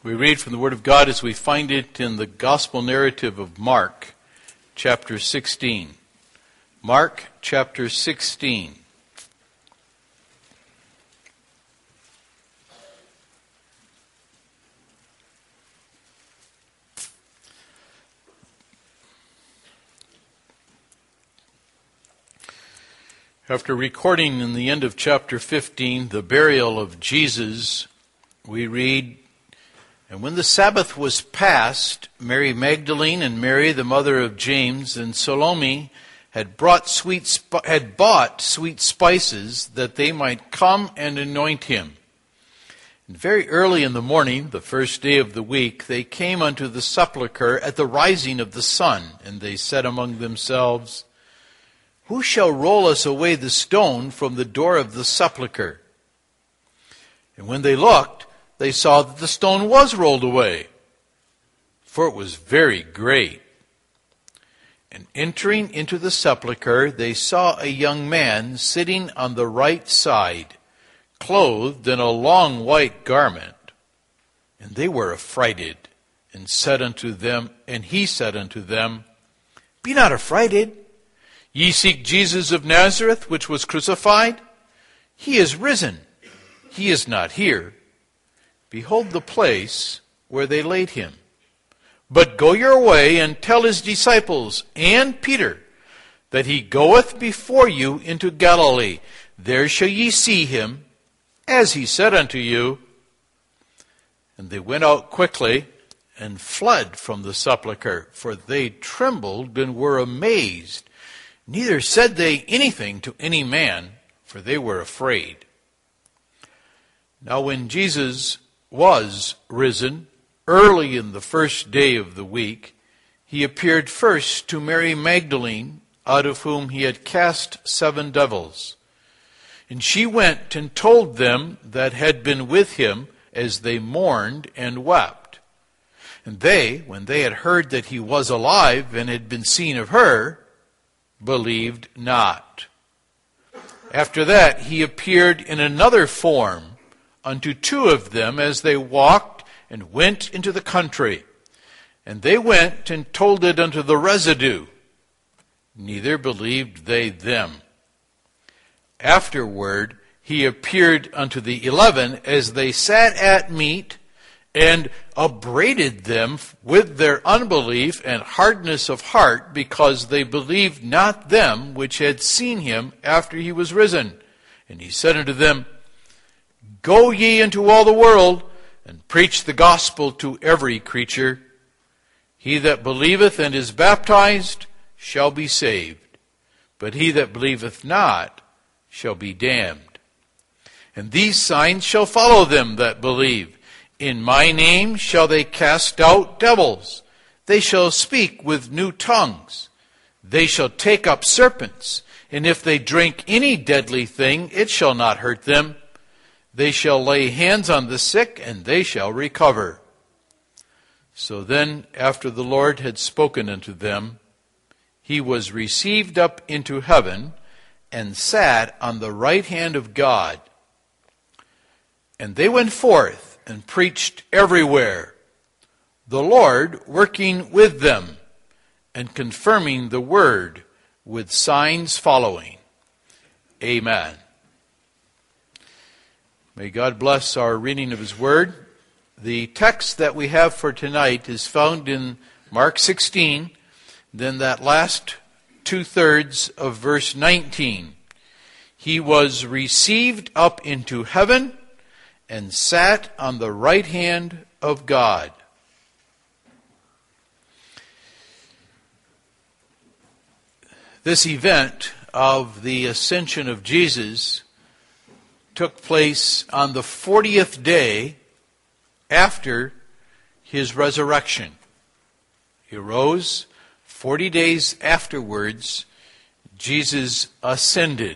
We read from the Word of God as we find it in the Gospel narrative of Mark, chapter 16. Mark, chapter 16. After recording in the end of chapter 15 the burial of Jesus, we read, "And when the Sabbath was past, Mary Magdalene and Mary, the mother of James, and Salome had bought sweet spices that they might come and anoint him. And very early in the morning, the first day of the week, they came unto the sepulchre at the rising of the sun, and they said among themselves, Who shall roll us away the stone from the door of the sepulchre? And when they looked, they saw that the stone was rolled away, for it was very great. And entering into the sepulchre, they saw a young man sitting on the right side, clothed in a long white garment. And they were affrighted, and he said unto them, Be not affrighted. Ye seek Jesus of Nazareth, which was crucified? He is risen. He is not here. Behold the place where they laid him. But go your way and tell his disciples and Peter that he goeth before you into Galilee. There shall ye see him, as he said unto you. And they went out quickly and fled from the sepulchre, for they trembled and were amazed. Neither said they anything to any man, for they were afraid. Now when Jesus was risen, early in the first day of the week, he appeared first to Mary Magdalene, out of whom he had cast 7 devils. And she went and told them that had been with him, as they mourned and wept. And they, when they had heard that he was alive and had been seen of her, believed not. After that he appeared in another form unto 2 of them as they walked and went into the country. And they went and told it unto the residue. Neither believed they them. Afterward he appeared unto the 11 as they sat at meat, and upbraided them with their unbelief and hardness of heart, because they believed not them which had seen him after he was risen. And he said unto them, Go ye into all the world, and preach the gospel to every creature. He that believeth and is baptized shall be saved, but he that believeth not shall be damned. And these signs shall follow them that believe. In my name shall they cast out devils. They shall speak with new tongues. They shall take up serpents. And if they drink any deadly thing, it shall not hurt them. They shall lay hands on the sick, and they shall recover. So then, after the Lord had spoken unto them, he was received up into heaven, and sat on the right hand of God. And they went forth and preached everywhere, the Lord working with them, and confirming the word with signs following. Amen. May God bless our reading of his word. The text that we have for tonight is found in Mark 16, then that last 2/3 of verse 19. He was received up into heaven and sat on the right hand of God. This event of the ascension of Jesus took place on the 40th day after his resurrection. He rose 40 days afterwards. Jesus ascended.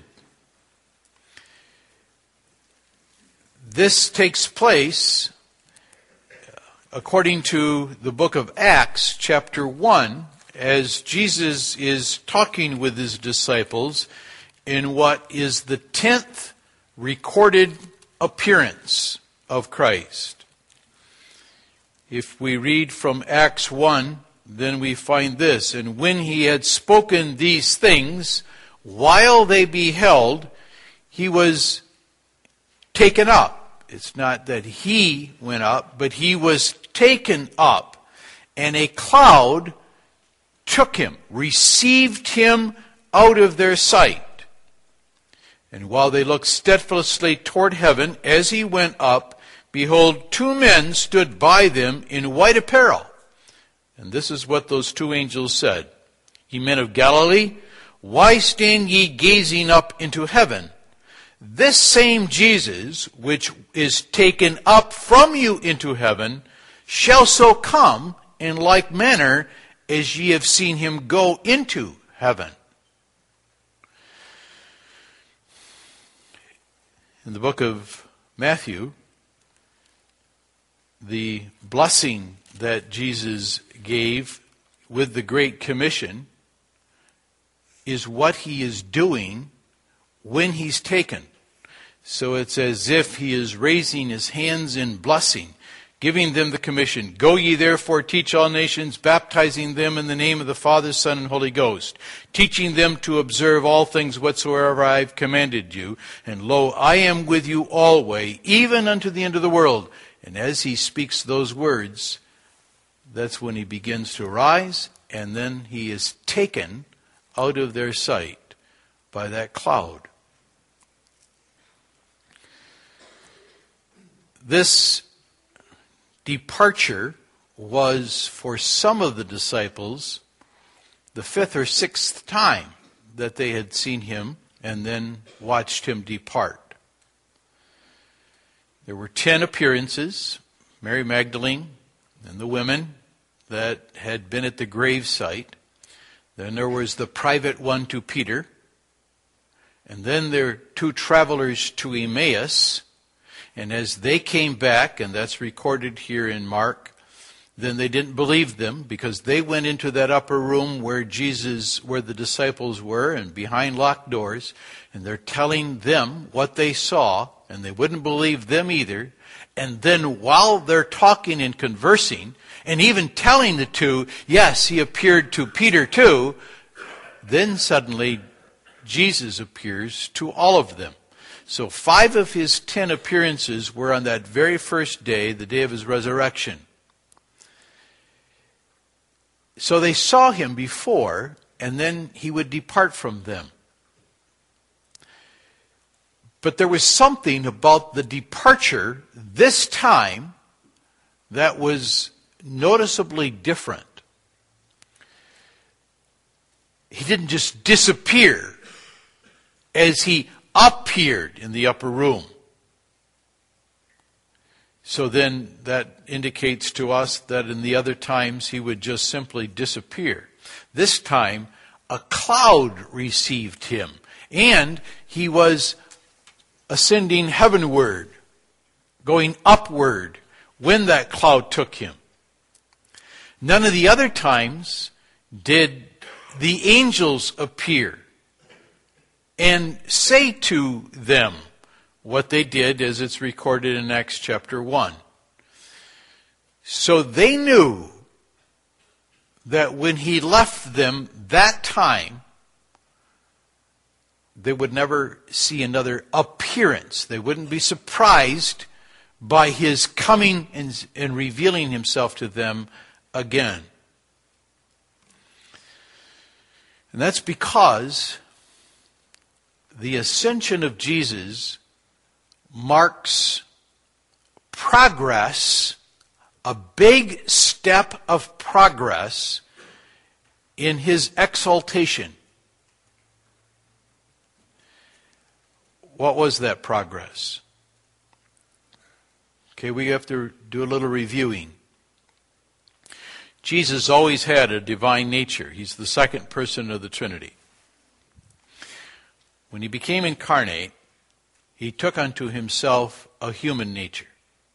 This takes place, according to the book of Acts, chapter 1, as Jesus is talking with his disciples in what is the 10th recorded appearance of Christ. If we read from Acts 1, then we find this. And when he had spoken these things, while they beheld, he was taken up. It's not that he went up, but he was taken up. And a cloud took him, received him out of their sight. And while they looked steadfastly toward heaven, as he went up, behold, two men stood by them in white apparel. And this is what those two angels said. Ye men of Galilee, why stand ye gazing up into heaven? This same Jesus, which is taken up from you into heaven, shall so come in like manner as ye have seen him go into heaven. In the book of Matthew, the blessing that Jesus gave with the Great Commission is what he is doing when he's taken. So it's as if he is raising his hands in blessing, giving them the commission. Go ye therefore, teach all nations, baptizing them in the name of the Father, Son, and Holy Ghost, teaching them to observe all things whatsoever I have commanded you. And lo, I am with you always, even unto the end of the world. And as he speaks those words, that's when he begins to rise, and then he is taken out of their sight by that cloud. This departure was, for some of the disciples, the fifth or sixth time that they had seen him and then watched him depart. There were 10 appearances, Mary Magdalene and the women that had been at the grave site. Then there was the private one to Peter. And then there were 2 travelers to Emmaus. And as they came back, and that's recorded here in Mark, then they didn't believe them because they went into that upper room where the disciples were, and behind locked doors, and they're telling them what they saw, and they wouldn't believe them either. And then while they're talking and conversing, and even telling the 2, yes, he appeared to Peter too, then suddenly Jesus appears to all of them. So 5 of his 10 appearances were on that very first day, the day of his resurrection. So they saw him before, and then he would depart from them. But there was something about the departure this time that was noticeably different. He didn't just disappear as he appeared in the upper room. So then that indicates to us that in the other times he would just simply disappear. This time a cloud received him, and he was ascending heavenward, going upward when that cloud took him. None of the other times did the angels appear and say to them what they did, as it's recorded in Acts chapter 1. So they knew that when he left them that time, they would never see another appearance. They wouldn't be surprised by his coming and revealing himself to them again. And that's because the ascension of Jesus marks progress, a big step of progress in his exaltation. What was that progress? Okay, we have to do a little reviewing. Jesus always had a divine nature. He's the second person of the Trinity. When he became incarnate, he took unto himself a human nature.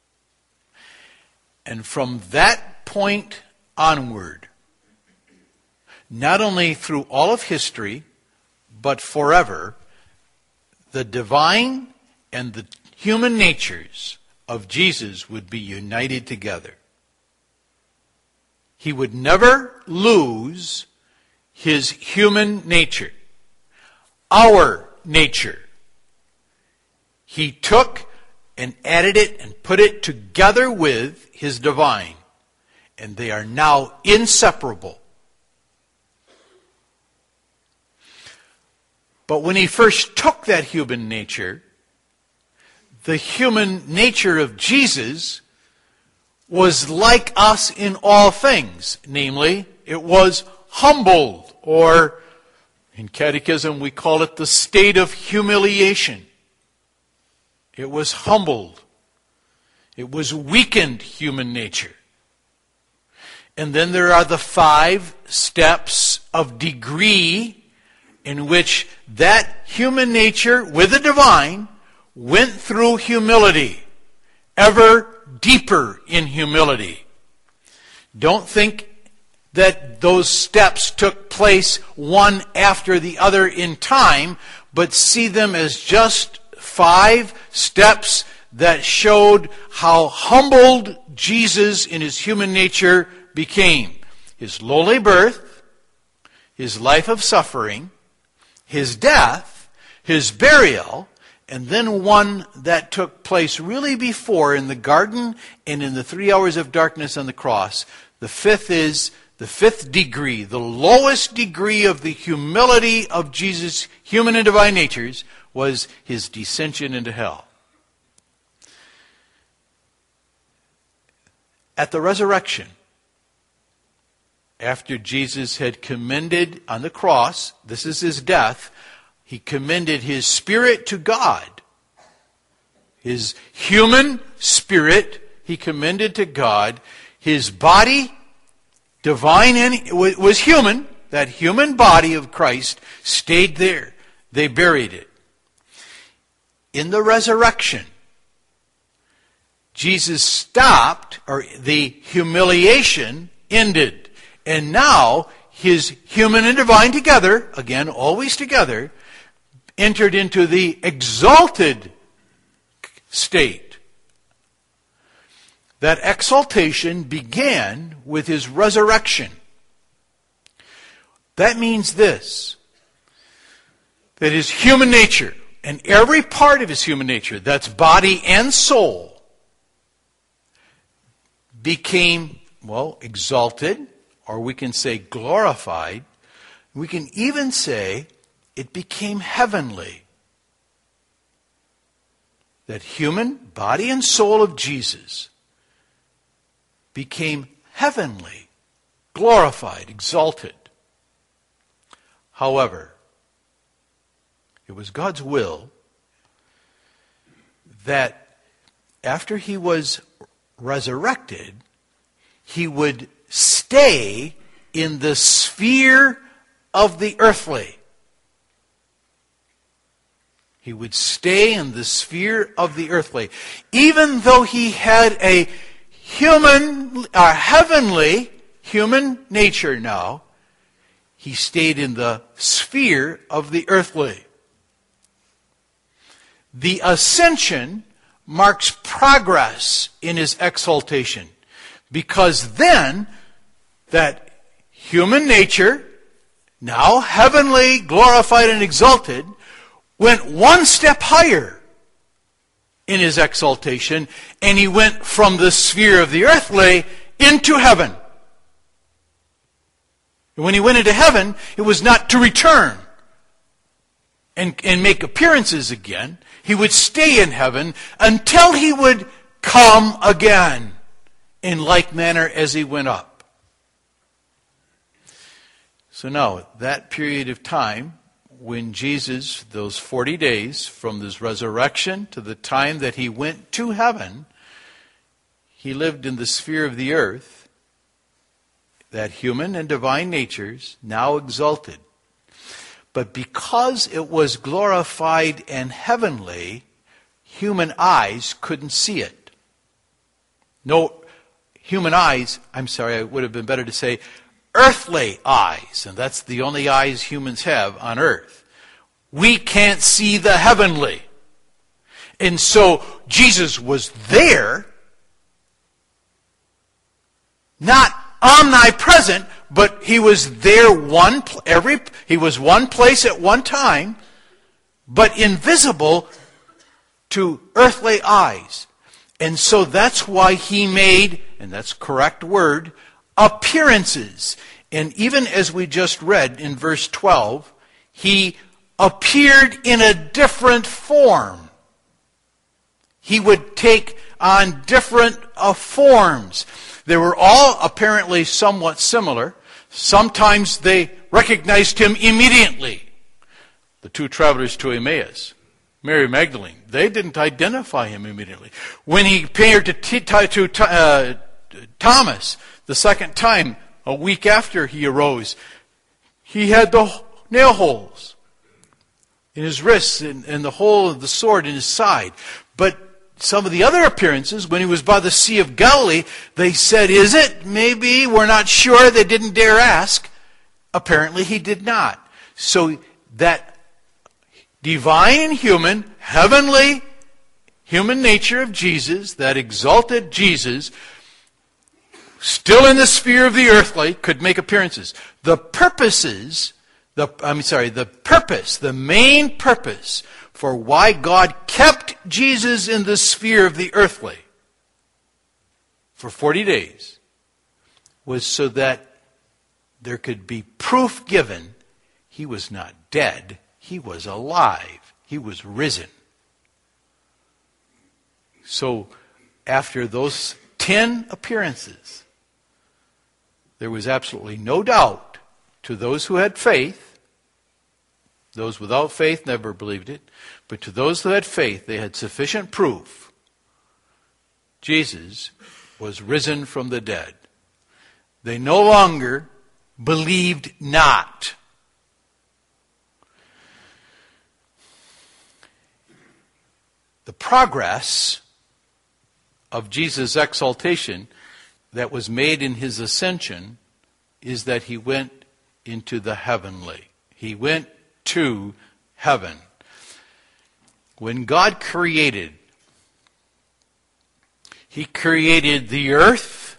And from that point onward, not only through all of history, but forever, the divine and the human natures of Jesus would be united together. he would never lose his human nature, our nature. He took and added it and put it together with his divine, and they are now inseparable. But when he first took that human nature, the human nature of Jesus was like us in all things. Namely, it was humbled, or in catechism we call it the state of humiliation. It was humbled. It was weakened human nature. And then there are the 5 steps of degree in which that human nature with the divine went through humility, ever deeper in humility. Don't think that those steps took place one after the other in time, but see them as just 5 steps that showed how humbled Jesus in his human nature became. His lowly birth, his life of suffering, his death, his burial, and then one that took place really before in the garden and in the 3 hours of darkness on the cross. The 5th is the 5th degree, the lowest degree of the humility of Jesus' human and divine natures was his descension into hell. At the resurrection, after Jesus had commended on the cross, this is his death, he commended his spirit to God. His human spirit he commended to God. His body, divine and was human. That human body of Christ stayed there. They buried it. In the resurrection, Jesus stopped, or the humiliation ended. And now his human and divine together, again, always together, entered into the exalted state. That exaltation began with his resurrection. That means this, that his human nature, and every part of his human nature, that's body and soul, became, exalted, or we can say glorified. We can even say it became heavenly. That human body and soul of Jesus became heavenly, glorified, exalted. However, it was God's will that after he was resurrected, he would stay in the sphere of the earthly. He would stay in the sphere of the earthly. Even though he had a heavenly human nature now, he stayed in the sphere of the earthly. The ascension marks progress in his exaltation, because then that human nature, now heavenly, glorified and exalted, went one step higher in his exaltation, and he went from the sphere of the earthly into heaven. And when he went into heaven, it was not to return and make appearances again. He would stay in heaven until he would come again in like manner as he went up. So now, that period of time, when Jesus, those 40 days from his resurrection to the time that he went to heaven, he lived in the sphere of the earth, that human and divine natures, now exalted. But because it was glorified and heavenly, human eyes couldn't see it. No, human eyes, it would have been better to say earthly eyes, and that's the only eyes humans have on earth. We can't see the heavenly. And so Jesus was there, not omnipresent, but he was there he was one place at one time, but invisible to earthly eyes. And so that's why he made, and that's correct word, appearances. And even as we just read in verse 12, he appeared in a different form. He would take on different forms. They were all apparently somewhat similar. Sometimes they recognized him immediately. The two travelers to Emmaus, Mary Magdalene, they didn't identify him immediately. When he appeared to Thomas the second time, a week after he arose, he had the nail holes in his wrists and the hole of the sword in his side. But some of the other appearances, when he was by the Sea of Galilee, they said, is it? Maybe. We're not sure. They didn't dare ask. Apparently he did not. So that divine and human, heavenly human nature of Jesus, that exalted Jesus, still in the sphere of the earthly, could make appearances. The main purpose for why God kept Jesus in the sphere of the earthly for 40 days was so that there could be proof given he was not dead, he was alive, he was risen. So after those 10 appearances, there was absolutely no doubt to those who had faith. Those without faith never believed it. But to those who had faith, they had sufficient proof. Jesus was risen from the dead. They no longer believed not. The progress of Jesus' exaltation that was made in his ascension is that he went into the heavenly. He went to heaven. When God created, he created the earth.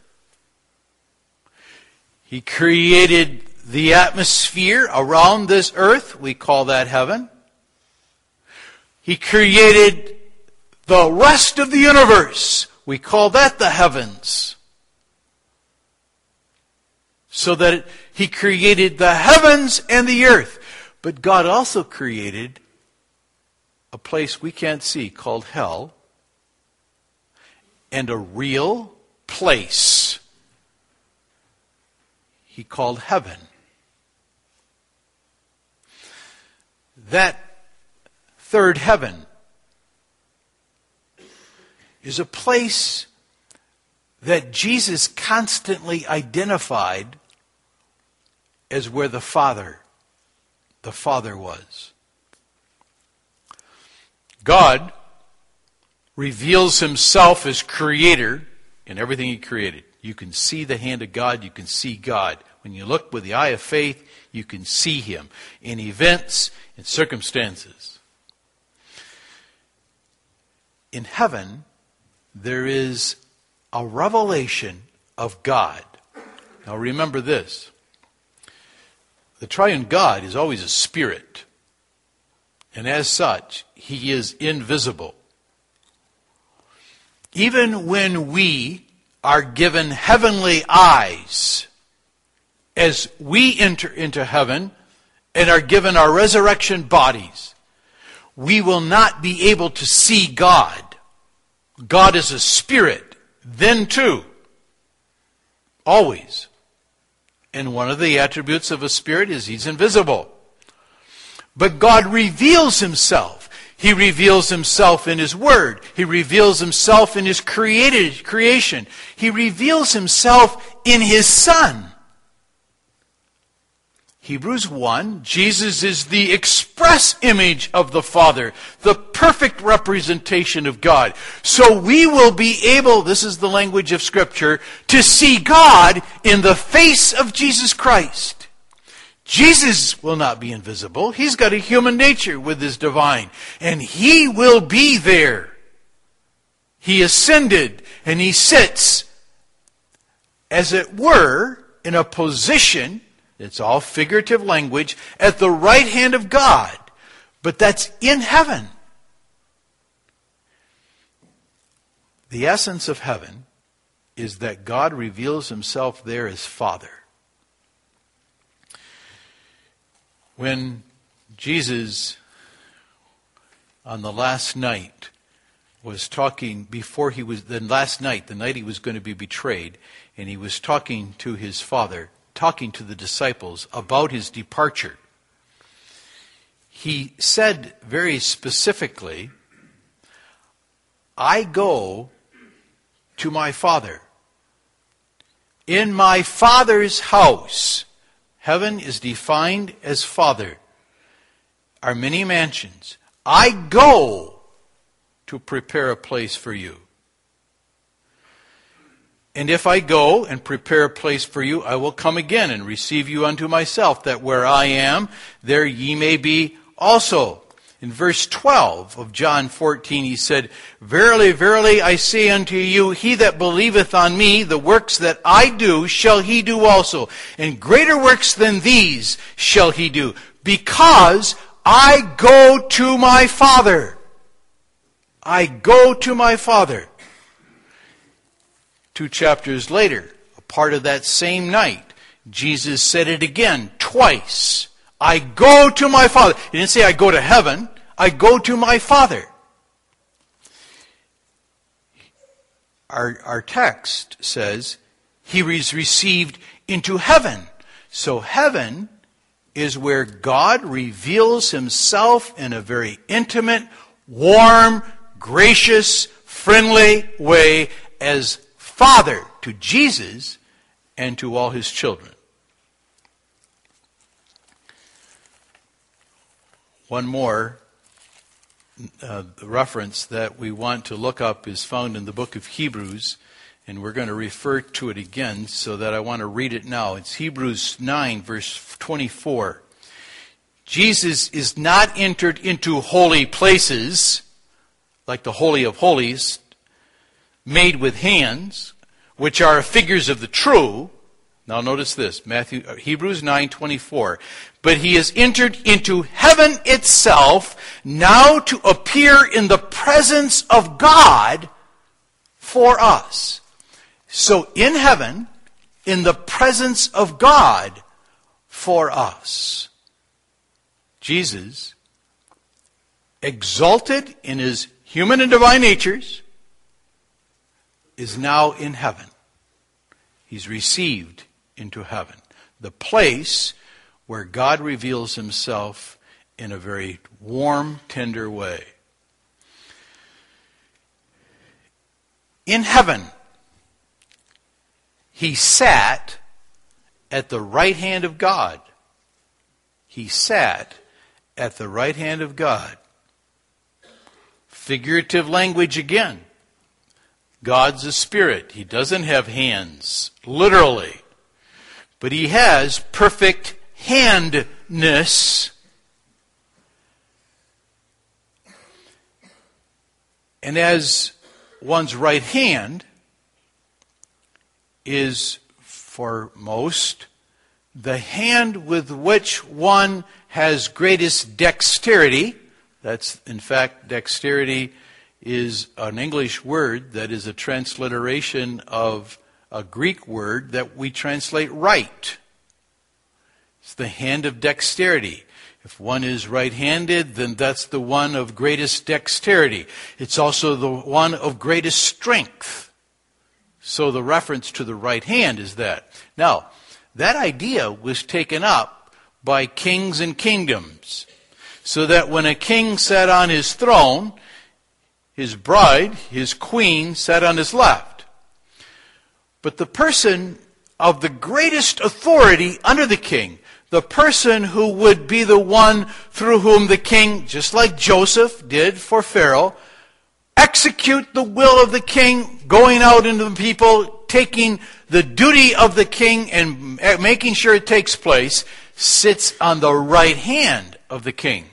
He created the atmosphere around this earth. We call that heaven. He created the rest of the universe. We call that the heavens. So that he created the heavens and the earth. But God also created a place we can't see called hell, and a real place he called heaven. That third heaven is a place that Jesus constantly identified as where the Father was. God reveals himself as creator in everything he created. You can see the hand of God, you can see God. When you look with the eye of faith, you can see him in events and circumstances. In heaven, there is a revelation of God. Now remember this. The triune God is always a spirit. And as such, he is invisible. Even when we are given heavenly eyes, as we enter into heaven and are given our resurrection bodies, we will not be able to see God. God is a spirit, then too. Always. And one of the attributes of a spirit is he's invisible. But God reveals himself. He reveals himself in his word. He reveals himself in his creation. He reveals himself in his Son. Hebrews 1, Jesus is the express image of the Father, the perfect representation of God. So we will be able, this is the language of Scripture, to see God in the face of Jesus Christ. Jesus will not be invisible. He's got a human nature with his divine, and he will be there. He ascended, and he sits as it were, in a position, it's all figurative language, at the right hand of God. But that's in heaven. The essence of heaven is that God reveals himself there as Father. When Jesus, on the last night, was talking, the night he was going to be betrayed, and he was talking to his Father, talking to the disciples about his departure, he said very specifically, I go to my Father. In my Father's house. Heaven is defined as Father. Are many mansions. I go to prepare a place for you. And if I go and prepare a place for you, I will come again and receive you unto myself, that where I am, there ye may be also. In verse 12 of John 14, he said, Verily, verily, I say unto you, he that believeth on me, the works that I do, shall he do also. And greater works than these shall he do, because I go to my Father. I go to my Father. 2 chapters later, a part of that same night, Jesus said it again, twice. I go to my Father. He didn't say I go to heaven. I go to my Father. Our text says he was received into heaven. So heaven is where God reveals himself in a very intimate, warm, gracious, friendly way as Father to Jesus and to all his children. One more reference that we want to look up is found in the book of Hebrews, and we're going to refer to it again so that I want to read it now. It's Hebrews 9, verse 24. Jesus is not entered into holy places, like the Holy of Holies, made with hands, which are figures of the true. Now notice this, Hebrews 9:24. But he is entered into heaven itself, now to appear in the presence of God for us. So in heaven, in the presence of God for us. Jesus, exalted in his human and divine natures, is now in heaven. He's received into heaven. The place where God reveals himself in a very warm, tender way. In heaven, he sat at the right hand of God. He sat at the right hand of God. Figurative language again. God's a spirit. He doesn't have hands, literally. But he has perfect handness. And as one's right hand is, for most, the hand with which one has greatest dexterity. That's, in fact, dexterity is an English word that is a transliteration of a Greek word that we translate right. It's the hand of dexterity. If one is right-handed, then that's the one of greatest dexterity. It's also the one of greatest strength. So the reference to the right hand is that. Now, that idea was taken up by kings and kingdoms, so that when a king sat on his throne, his bride, his queen, sat on his left. But the person of the greatest authority under the king, the person who would be the one through whom the king, just like Joseph did for Pharaoh, execute the will of the king, going out into the people, taking the duty of the king and making sure it takes place, sits on the right hand of the king.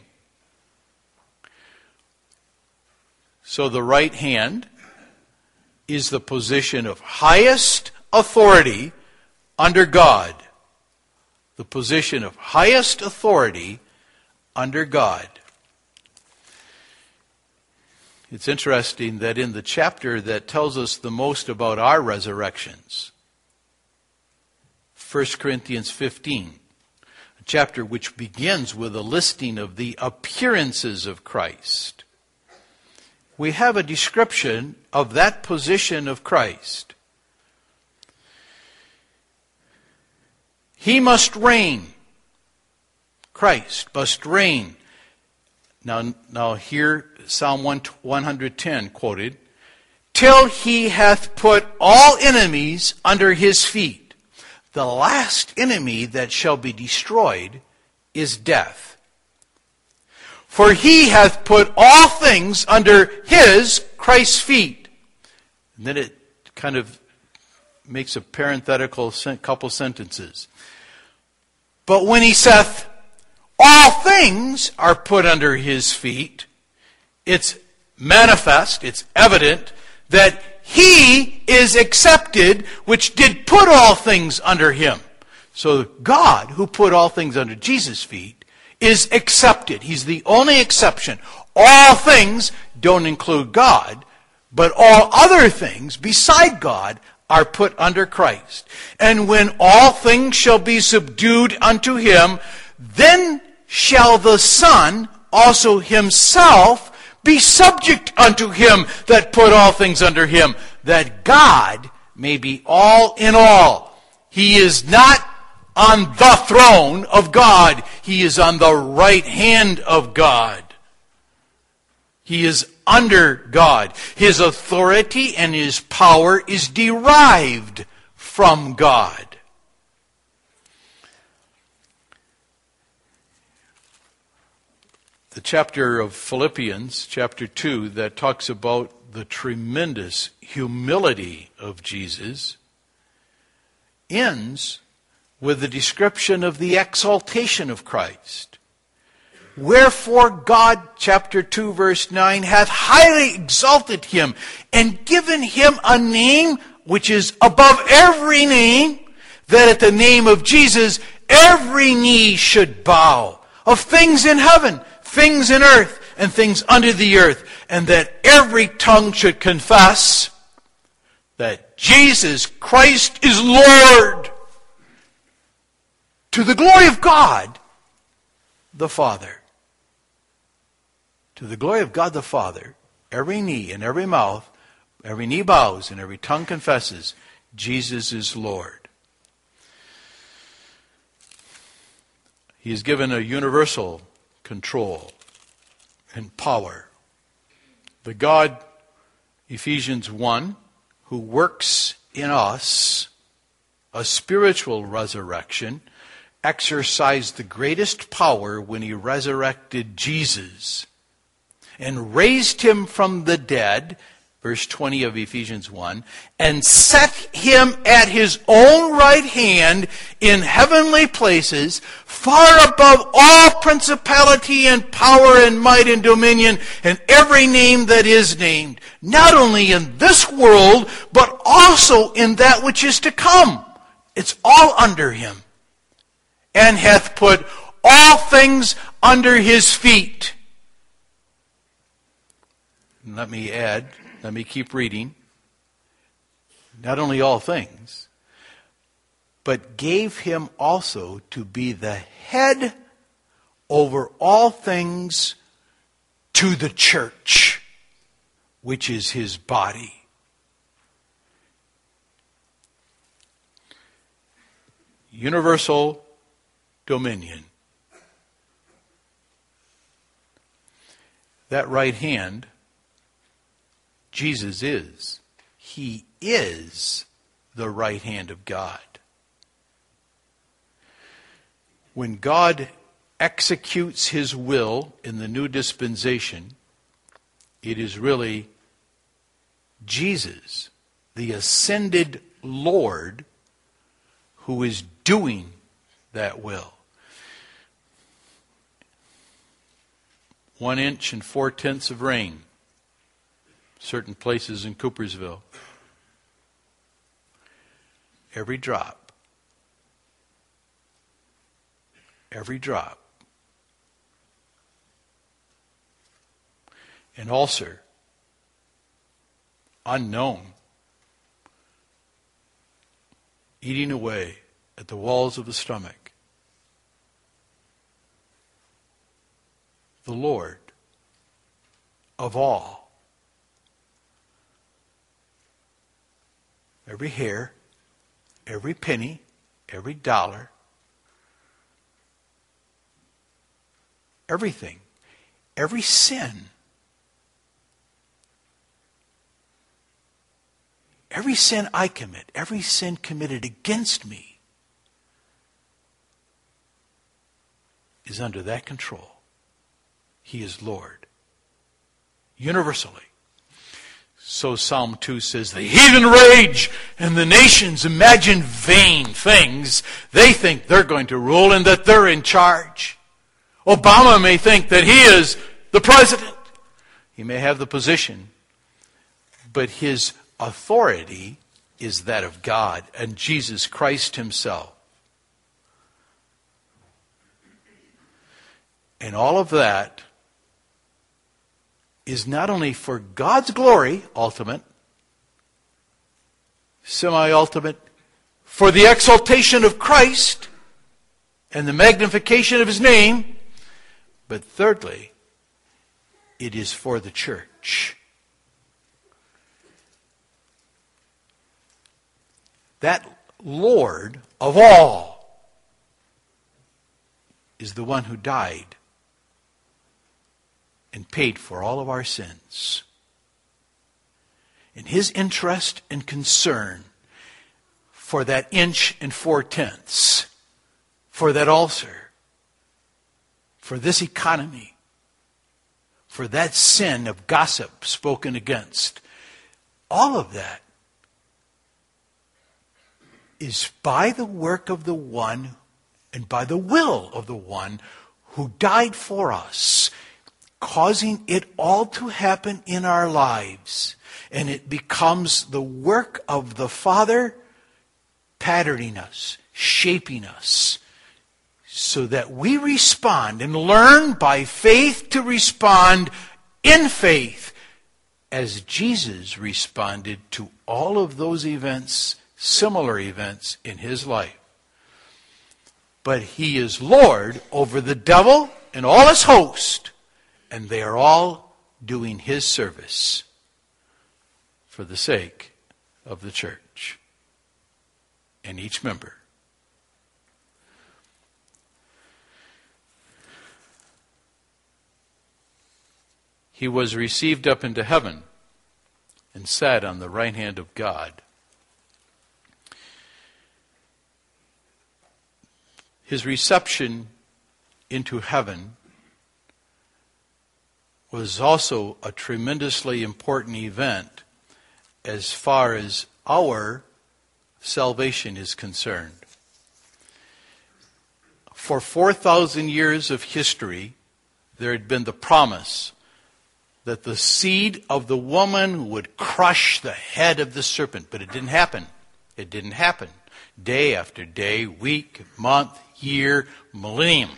So the right hand is the position of highest authority under God. The position of highest authority under God. It's interesting that in the chapter that tells us the most about our resurrections, 1 Corinthians 15, a chapter which begins with a listing of the appearances of Christ, we have a description of that position of Christ. He must reign. Christ must reign. Now here, Psalm 110 quoted, till he hath put all enemies under his feet. The last enemy that shall be destroyed is death. For he hath put all things under his, Christ's feet. And then it kind of makes a parenthetical couple sentences. But when he saith, all things are put under his feet, it's manifest, it's evident that he is accepted, which did put all things under him. So God, who put all things under Jesus' feet, is accepted. He's the only exception. All things don't include God, but all other things beside God are put under Christ. And when all things shall be subdued unto him, then shall the Son also himself be subject unto him that put all things under him, that God may be all in all. He is not on the throne of God. He is on the right hand of God. He is under God. His authority and his power is derived from God. The chapter of Philippians, chapter 2, that talks about the tremendous humility of Jesus, ends with the description of the exaltation of Christ. Wherefore God, chapter 2, verse 9, hath highly exalted him and given him a name which is above every name, that at the name of Jesus every knee should bow, of things in heaven, things in earth, and things under the earth, and that every tongue should confess that Jesus Christ is Lord, to the glory of God the Father. To the glory of God the Father, every knee and every mouth, every knee bows and every tongue confesses Jesus is Lord. He is given a universal control and power. The God, Ephesians 1, who works in us a spiritual resurrection, exercised the greatest power when he resurrected Jesus and raised him from the dead, verse 20 of Ephesians 1, and set him at his own right hand in heavenly places, far above all principality and power and might and dominion and every name that is named, not only in this world, but also in that which is to come. It's all under him. And hath put all things under his feet. And let me keep reading. Not only all things, but gave him also to be the head over all things to the church, which is his body. Universal dominion. That right hand, Jesus is. He is the right hand of God. When God executes his will in the new dispensation, it is really Jesus, the ascended Lord, who is doing that will. 1 inch and 4/10 of rain. Certain places in Coopersville. Every drop. Every drop. An ulcer, unknown, eating away at the walls of the stomach. The Lord of all. Every hair, every penny, every dollar, everything, every sin. Every sin I commit, every sin committed against me is under that control. He is Lord. Universally. So Psalm 2 says, the heathen rage and the nations imagine vain things. They think they're going to rule and that they're in charge. Obama may think that he is the president. He may have the position, but his authority is that of God and Jesus Christ himself. And all of that is not only for God's glory, ultimate, semi-ultimate, for the exaltation of Christ and the magnification of his name, but thirdly, it is for the church. That Lord of all is the one who died and paid for all of our sins. And his interest and concern for that inch and 4/10, for that ulcer, for this economy, for that sin of gossip spoken against, all of that is by the work of the one and by the will of the one who died for us, causing it all to happen in our lives. And it becomes the work of the Father patterning us, shaping us, so that we respond and learn by faith to respond in faith as Jesus responded to all of those events, similar events in his life. But he is Lord over the devil and all his host, and they are all doing his service for the sake of the church and each member. He was received up into heaven and sat on the right hand of God. His reception into heaven was also a tremendously important event as far as our salvation is concerned. For 4,000 years of history, there had been the promise that the seed of the woman would crush the head of the serpent, but it didn't happen. It didn't happen. Day after day, week, month, year, millennium.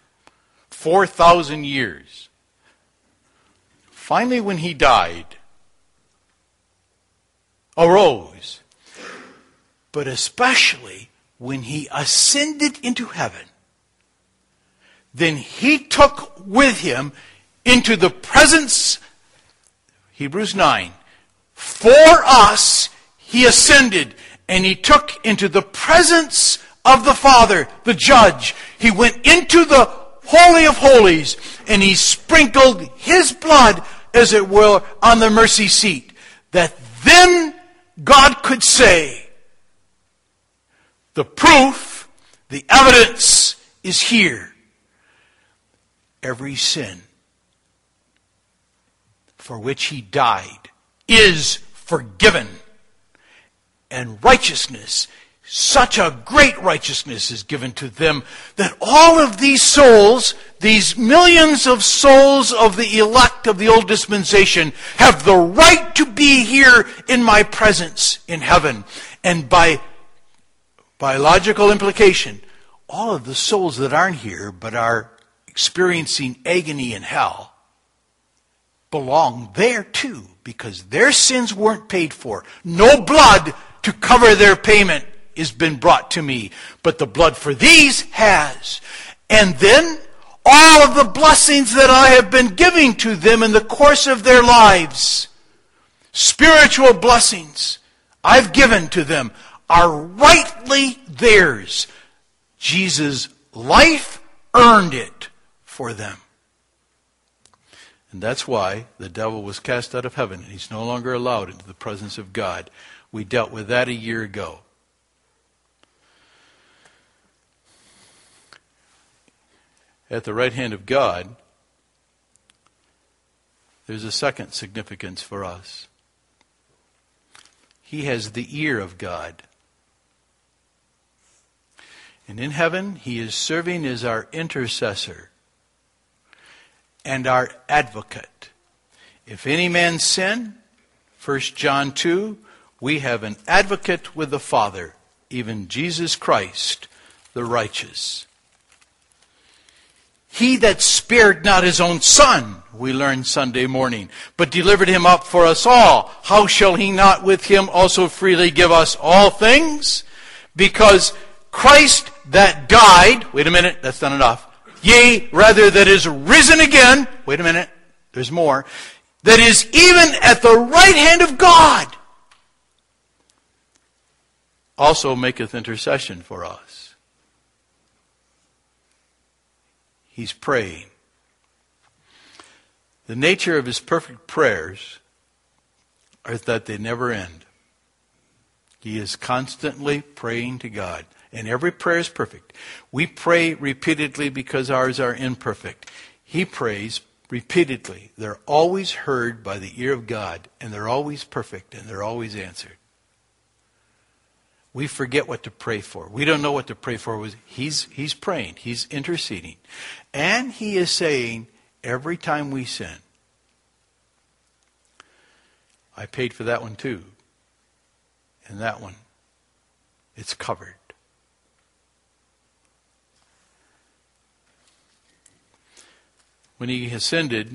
4,000 years. Finally, when he died, arose, but especially when he ascended into heaven, then he took with him into the presence, Hebrews 9, for us he ascended, and he took into the presence of the Father, the judge. He went into the Holy of Holies, and he sprinkled his blood, as it were, on the mercy seat, that then God could say, the proof, the evidence is here. Every sin for which he died is forgiven. And righteousness, such a great righteousness is given to them that all of these souls, these millions of souls of the elect of the old dispensation, have the right to be here in my presence in heaven. And by By logical implication, all of the souls that aren't here but are experiencing agony in hell belong there too, because their sins weren't paid for. No blood to cover their payment has been brought to me, but the blood for these has. And then all of the blessings that I have been giving to them in the course of their lives, spiritual blessings I've given to them, are rightly theirs. Jesus' life earned it for them. And that's why the devil was cast out of heaven. He's no longer allowed into the presence of God. We dealt with that a year ago. At the right hand of God, there's a second significance for us. He has the ear of God. And in heaven, he is serving as our intercessor and our advocate. If any man sin, 1 John 2, we have an advocate with the Father, even Jesus Christ, the righteous. He that spared not his own Son, we learned Sunday morning, but delivered him up for us all, how shall he not with him also freely give us all things? Because Christ that died, wait a minute, that's not enough. Yea, rather that is risen again, wait a minute, there's more, that is even at the right hand of God, also maketh intercession for us. He's praying. The nature of his perfect prayers is that they never end. He is constantly praying to God. And every prayer is perfect. We pray repeatedly because ours are imperfect. He prays repeatedly. They're always heard by the ear of God, and they're always perfect, and they're always answered. We forget what to pray for. We don't know what to pray for. He's praying. He's interceding. And he is saying, every time we sin, I paid for that one too. And that one, it's covered. When he ascended,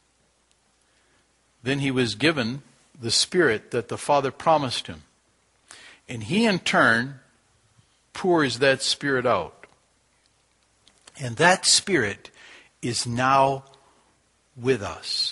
then he was given the Spirit that the Father promised him. And he in turn pours that Spirit out. And that Spirit is now with us.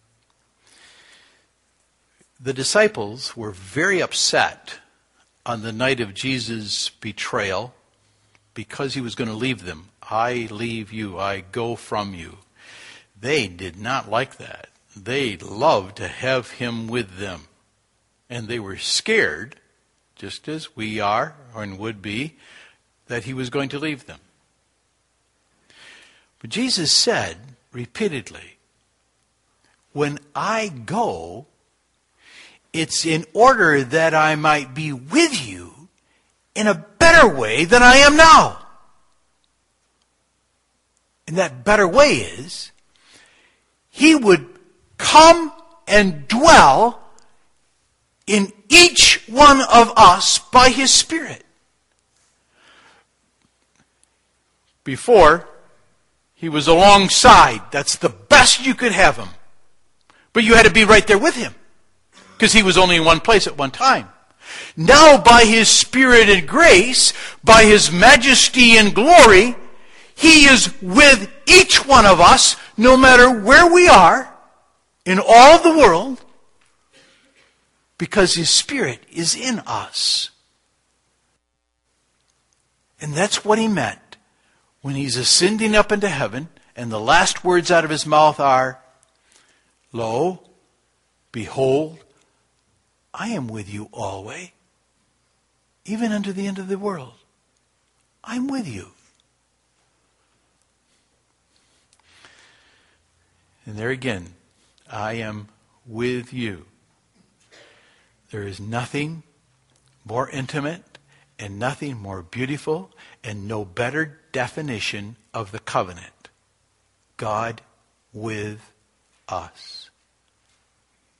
The disciples were very upset on the night of Jesus' betrayal because he was going to leave them. I leave you, I go from you. They did not like that. They loved to have him with them. And they were scared, just as we are and would be, that he was going to leave them. But Jesus said repeatedly, when I go, it's in order that I might be with you in a better way than I am now. And that better way is, he would come and dwell in each one of us by his Spirit. Before, he was alongside. That's the best you could have him. But you had to be right there with him, because he was only in one place at one time. Now, by his Spirit and grace, by his majesty and glory, he is with each one of us, no matter where we are in all the world, because his Spirit is in us. And that's what he meant when he's ascending up into heaven, and the last words out of his mouth are, Lo, behold, I am with you always, even unto the end of the world. I'm with you. And there again, I am with you. There is nothing more intimate and nothing more beautiful and no better definition of the covenant. God with us.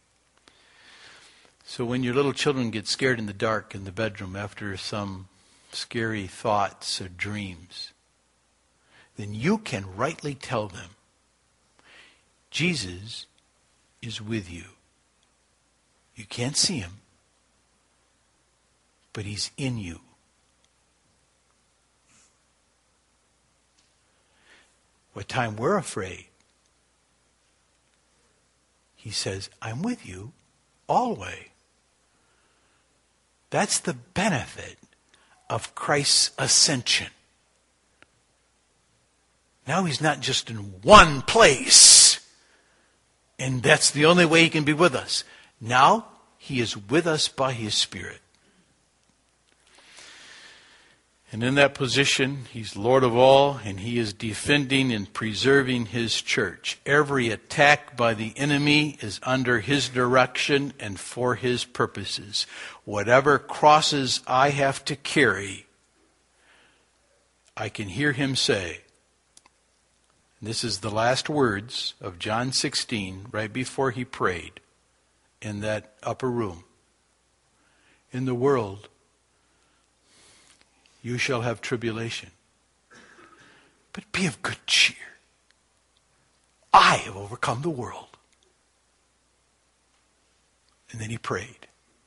So when your little children get scared in the dark in the bedroom after some scary thoughts or dreams, then you can rightly tell them, Jesus is with you. You can't see him, but he's in you. What time we're afraid, he says, I'm with you always. That's the benefit of Christ's ascension. Now he's not just in one place, and that's the only way he can be with us. Now he is with us by his Spirit. And in that position, he's Lord of all, and he is defending and preserving his church. Every attack by the enemy is under his direction and for his purposes. Whatever crosses I have to carry, I can hear him say, and this is the last words of John 16, right before he prayed in that upper room. In the world, you shall have tribulation. But be of good cheer. I have overcome the world. And then he prayed.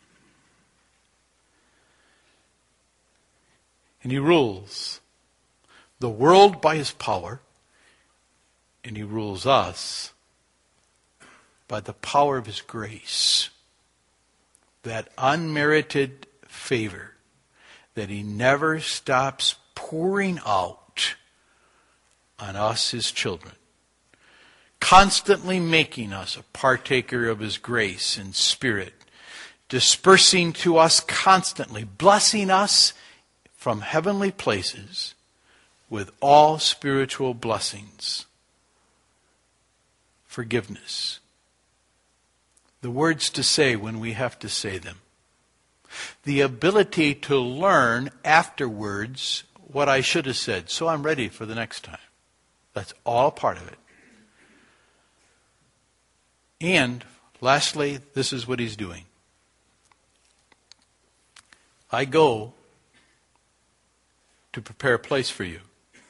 And he rules the world by his power, and he rules us by the power of his grace. That unmerited favor that he never stops pouring out on us, his children. Constantly making us a partaker of his grace and Spirit. Dispersing to us constantly, blessing us from heavenly places with all spiritual blessings. Forgiveness. The words to say when we have to say them. The ability to learn afterwards what I should have said, so I'm ready for the next time. That's all part of it. And lastly, this is what he's doing. I go to prepare a place for you.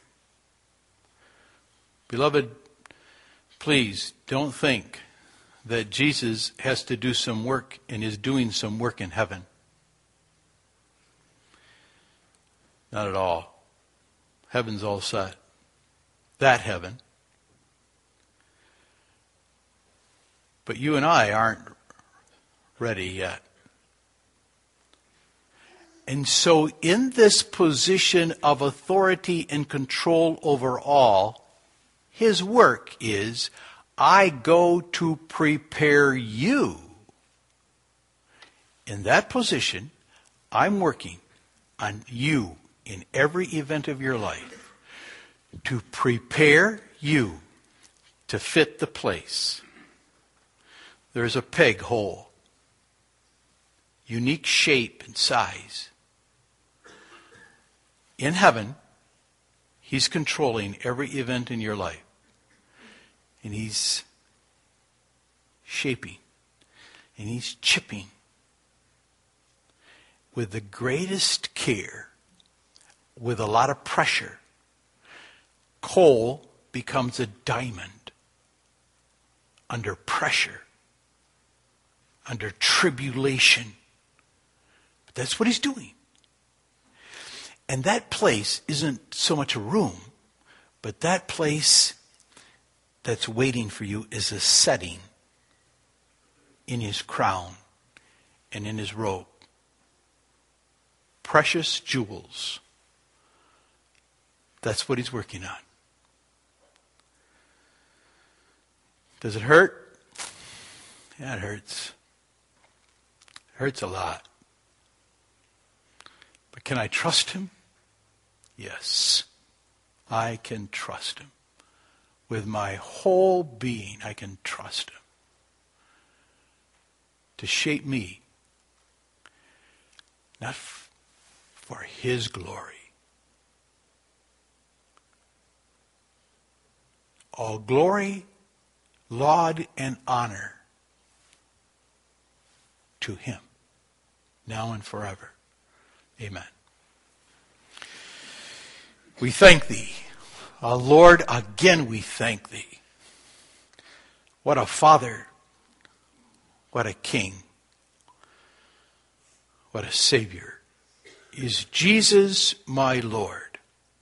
Beloved, please don't think that Jesus has to do some work and is doing some work in heaven. Not at all. Heaven's all set. That heaven. But you and I aren't ready yet. And so in this position of authority and control over all, his work is, I go to prepare you. In that position, I'm working on you in every event of your life to prepare you to fit the place. There's a peg hole, unique shape and size. In heaven, he's controlling every event in your life. And he's shaping. And he's chipping. With the greatest care. With a lot of pressure. Coal becomes a diamond. Under pressure. Under tribulation. But that's what he's doing. And that place isn't so much a room, but that place that's waiting for you is a setting in his crown and in his robe. Precious jewels. That's what he's working on. Does it hurt? Yeah, it hurts. It hurts a lot. But can I trust him? Yes, I can trust him. With my whole being, I can trust him. To shape me, not for his glory. All glory, laud, and honor to him, now and forever. Amen. We thank thee. Lord, again we thank thee. What a Father. What a King. What a Savior is Jesus, my Lord.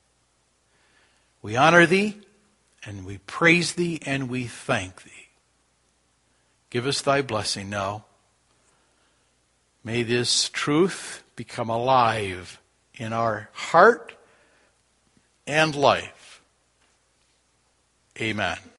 We honor thee, and we praise thee, and we thank thee. Give us thy blessing now. May this truth become alive in our heart and life. Amen.